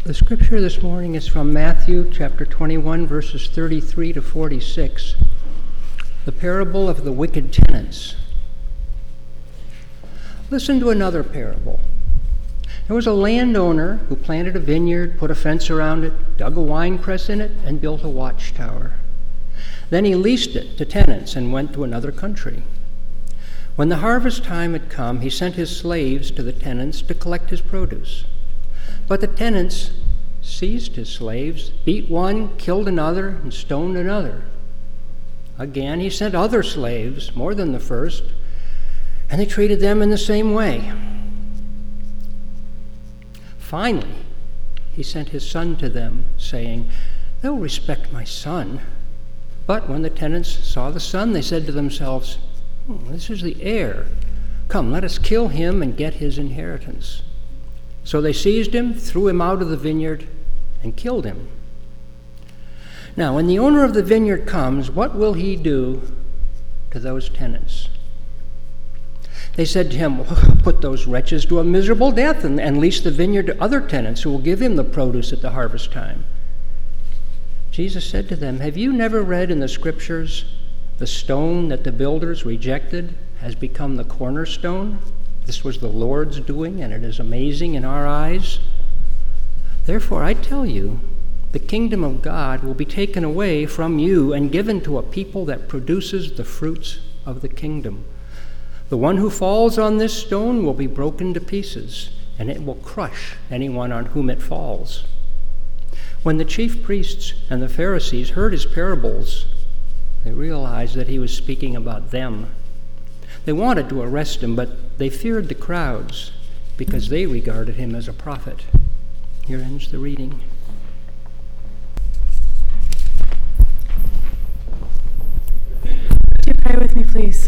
The scripture this morning is from Matthew chapter 21, verses 33 to 46, the parable of the wicked tenants. Listen to another parable. There was a landowner who planted a vineyard, put a fence around it, dug a wine press in it, and built a watchtower. Then he leased it to tenants and went to another country. When the harvest time had come, he sent his slaves to the tenants to collect his produce. But the tenants seized his slaves, beat one, killed another, and stoned another. Again, he sent other slaves, more than the first, and they treated them in the same way. Finally, he sent his son to them, saying, "They'll respect my son." But when the tenants saw the son, they said to themselves, "This is the heir. Come, let us kill him and get his inheritance." So they seized him, threw him out of the vineyard, and killed him. Now, when the owner of the vineyard comes, what will he do to those tenants? They said to him, "Put those wretches to a miserable death and lease the vineyard to other tenants who will give him the produce at the harvest time." Jesus said to them, "Have you never read in the scriptures, the stone that the builders rejected has become the cornerstone? This was the Lord's doing, and it is amazing in our eyes. Therefore, I tell you, the kingdom of God will be taken away from you and given to a people that produces the fruits of the kingdom. The one who falls on this stone will be broken to pieces, and it will crush anyone on whom it falls." When the chief priests and the Pharisees heard his parables, they realized that he was speaking about them. They wanted to arrest him, but they feared the crowds because they regarded him as a prophet. Here ends the reading. Would you pray with me, please?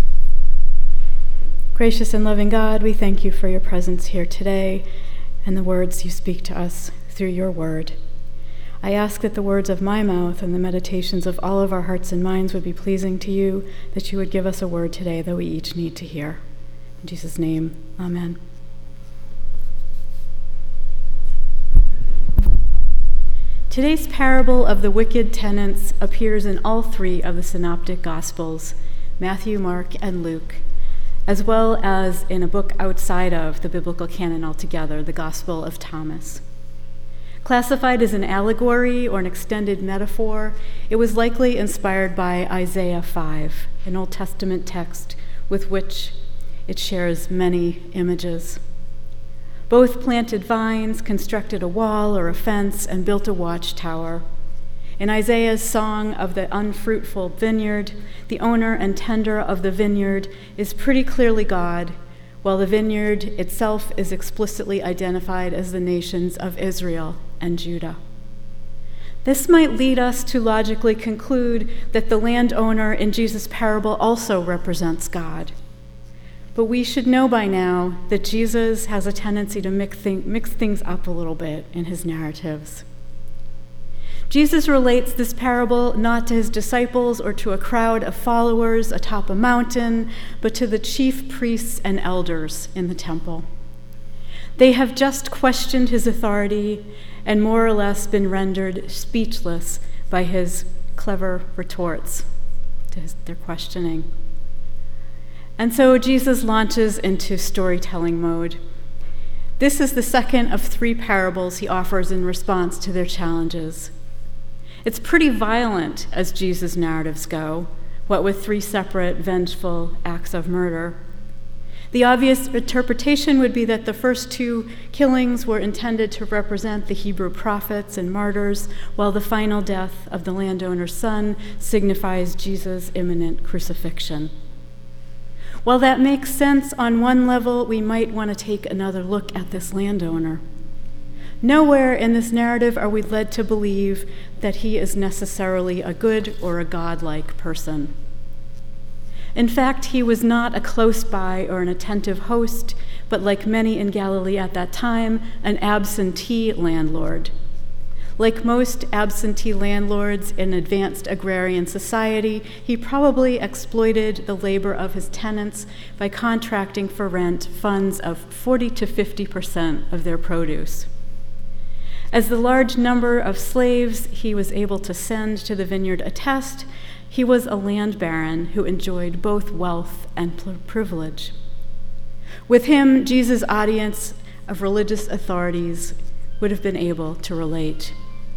Gracious and loving God, we thank you for your presence here today and the words you speak to us through your word. I ask that the words of my mouth and the meditations of all of our hearts and minds would be pleasing to you, that you would give us a word today that we each need to hear. In Jesus' name, amen. Today's parable of the wicked tenants appears in all three of the synoptic gospels, Matthew, Mark, and Luke, as well as in a book outside of the biblical canon altogether, the Gospel of Thomas. Classified as an allegory or an extended metaphor, it was likely inspired by Isaiah 5, an Old Testament text with which it shares many images. Both planted vines, constructed a wall or a fence, and built a watchtower. In Isaiah's song of the unfruitful vineyard, the owner and tender of the vineyard is pretty clearly God, while the vineyard itself is explicitly identified as the nations of Israel and Judah. This might lead us to logically conclude that the landowner in Jesus' parable also represents God. But we should know by now that Jesus has a tendency to mix things up a little bit in his narratives. Jesus relates this parable not to his disciples or to a crowd of followers atop a mountain, but to the chief priests and elders in the temple. They have just questioned his authority and more or less been rendered speechless by his clever retorts to their questioning. And so Jesus launches into storytelling mode. This is the second of three parables he offers in response to their challenges. It's pretty violent as Jesus' narratives go, what with three separate vengeful acts of murder. The obvious interpretation would be that the first two killings were intended to represent the Hebrew prophets and martyrs, while the final death of the landowner's son signifies Jesus' imminent crucifixion. While that makes sense on one level, we might want to take another look at this landowner. Nowhere in this narrative are we led to believe that he is necessarily a good or a godlike person. In fact, he was not a close by or an attentive host, but like many in Galilee at that time, an absentee landlord. Like most absentee landlords in advanced agrarian society, he probably exploited the labor of his tenants by contracting for rent funds of 40 to 50% of their produce. As the large number of slaves he was able to send to the vineyard attest, he was a land baron who enjoyed both wealth and privilege. With him, Jesus' audience of religious authorities would have been able to relate.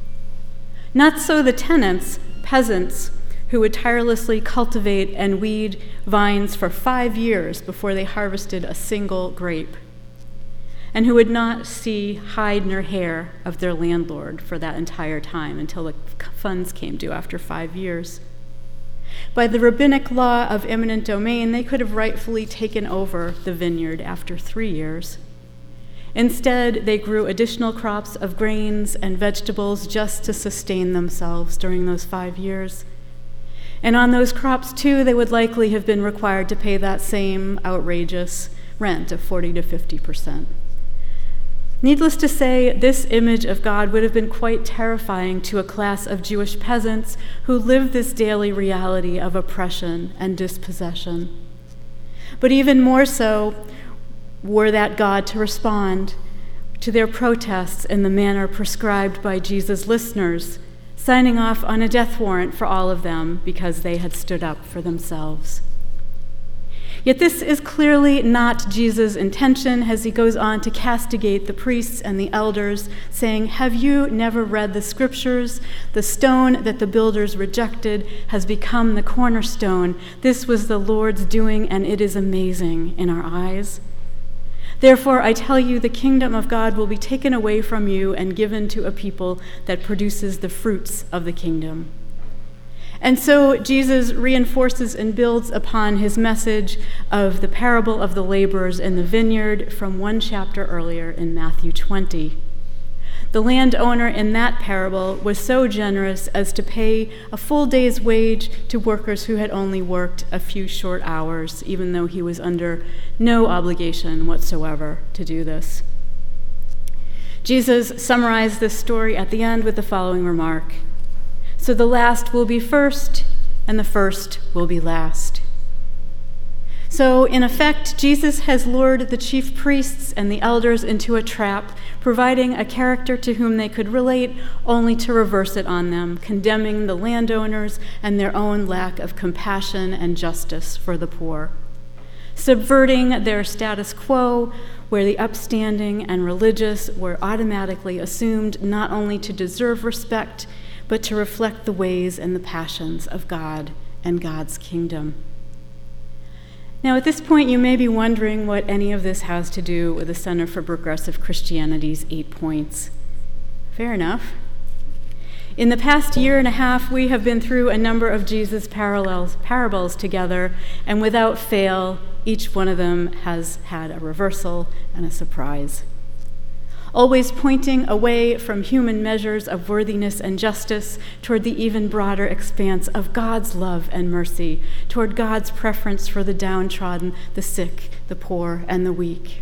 Not so the tenants, peasants, who would tirelessly cultivate and weed vines for 5 years before they harvested a single grape, and who would not see hide nor hair of their landlord for that entire time until the funds came due after 5 years. By the rabbinic law of eminent domain, they could have rightfully taken over the vineyard after 3 years. Instead, they grew additional crops of grains and vegetables just to sustain themselves during those 5 years. And on those crops, too, they would likely have been required to pay that same outrageous rent of 40 to 50%. Needless to say, this image of God would have been quite terrifying to a class of Jewish peasants who lived this daily reality of oppression and dispossession. But even more so, were that God to respond to their protests in the manner prescribed by Jesus' listeners, signing off on a death warrant for all of them because they had stood up for themselves. Yet this is clearly not Jesus' intention as he goes on to castigate the priests and the elders, saying, "Have you never read the scriptures? The stone that the builders rejected has become the cornerstone. This was the Lord's doing, and it is amazing in our eyes. Therefore, I tell you, the kingdom of God will be taken away from you and given to a people that produces the fruits of the kingdom." And so Jesus reinforces and builds upon his message of the parable of the laborers in the vineyard from 1 chapter earlier in Matthew 20. The landowner in that parable was so generous as to pay a full day's wage to workers who had only worked a few short hours, even though he was under no obligation whatsoever to do this. Jesus summarized this story at the end with the following remark: "So the last will be first, and the first will be last." So, in effect, Jesus has lured the chief priests and the elders into a trap, providing a character to whom they could relate, only to reverse it on them, condemning the landowners and their own lack of compassion and justice for the poor, subverting their status quo, where the upstanding and religious were automatically assumed not only to deserve respect, but to reflect the ways and the passions of God and God's kingdom. Now, at this point, you may be wondering what any of this has to do with the Center for Progressive Christianity's 8 points. Fair enough. In the past year and a half, we have been through a number of Jesus' parables together, and without fail, each one of them has had a reversal and a surprise. Always pointing away from human measures of worthiness and justice toward the even broader expanse of God's love and mercy, toward God's preference for the downtrodden, the sick, the poor, and the weak.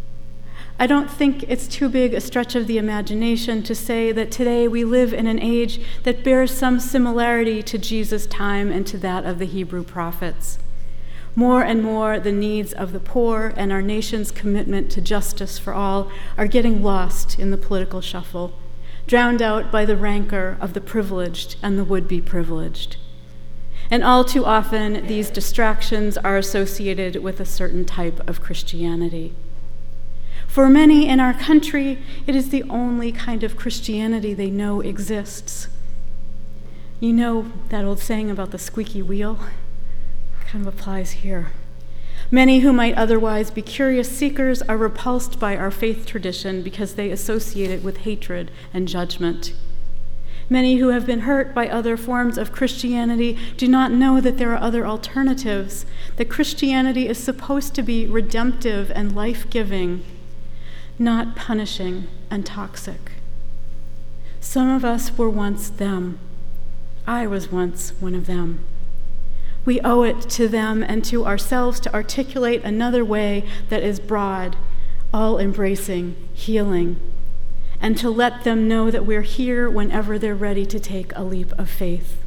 I don't think it's too big a stretch of the imagination to say that today we live in an age that bears some similarity to Jesus' time and to that of the Hebrew prophets. More and more, the needs of the poor and our nation's commitment to justice for all are getting lost in the political shuffle, drowned out by the rancor of the privileged and the would-be privileged. And all too often, these distractions are associated with a certain type of Christianity. For many in our country, it is the only kind of Christianity they know exists. You know that old saying about the squeaky wheel? Kind of applies here. Many who might otherwise be curious seekers are repulsed by our faith tradition because they associate it with hatred and judgment. Many who have been hurt by other forms of Christianity do not know that there are other alternatives, that Christianity is supposed to be redemptive and life-giving, not punishing and toxic. Some of us were once them. I was once one of them. We owe it to them and to ourselves to articulate another way that is broad, all-embracing, healing, and to let them know that we're here whenever they're ready to take a leap of faith.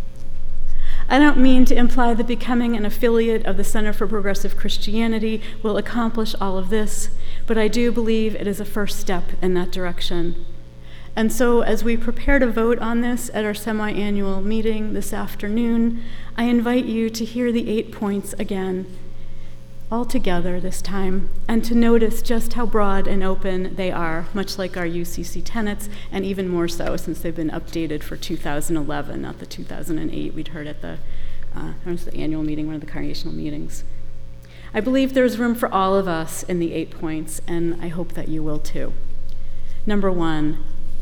I don't mean to imply that becoming an affiliate of the Center for Progressive Christianity will accomplish all of this, but I do believe it is a first step in that direction. And so as we prepare to vote on this at our semi-annual meeting this afternoon, I invite you to hear the 8 points again, all together this time, and to notice just how broad and open they are, much like our UCC tenets, and even more so since they've been updated for 2011, not the 2008 we'd heard at the annual meeting, one of the congregational meetings. I believe there's room for all of us in the 8 points, and I hope that you will too. Number 1,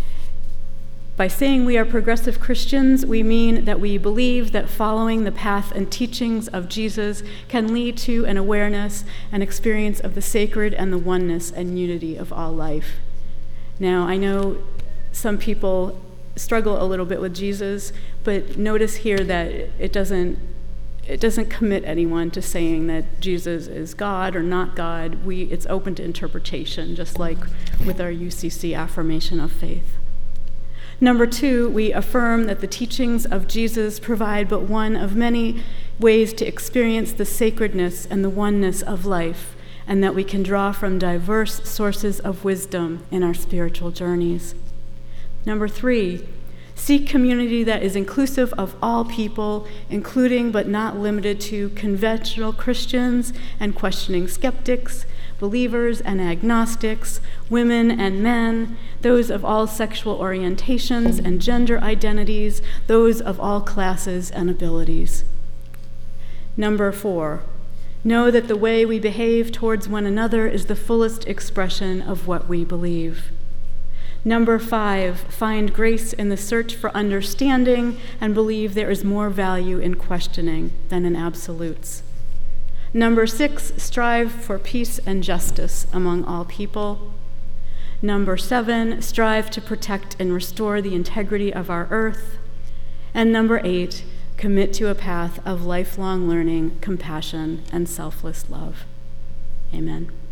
by saying we are progressive Christians, we mean that we believe that following the path and teachings of Jesus can lead to an awareness and experience of the sacred and the oneness and unity of all life. Now, I know some people struggle a little bit with Jesus, but notice here that it doesn't commit anyone to saying that Jesus is God or not God. It's open to interpretation, just like with our UCC affirmation of faith. Number 2, we affirm that the teachings of Jesus provide but one of many ways to experience the sacredness and the oneness of life, and that we can draw from diverse sources of wisdom in our spiritual journeys. Number 3, seek community that is inclusive of all people, including but not limited to conventional Christians and questioning skeptics, believers and agnostics, women and men, those of all sexual orientations and gender identities, those of all classes and abilities. Number 4, know that the way we behave towards one another is the fullest expression of what we believe. Number 5, find grace in the search for understanding and believe there is more value in questioning than in absolutes. Number 6, strive for peace and justice among all people. Number 7, strive to protect and restore the integrity of our earth. And number 8, commit to a path of lifelong learning, compassion, and selfless love. Amen.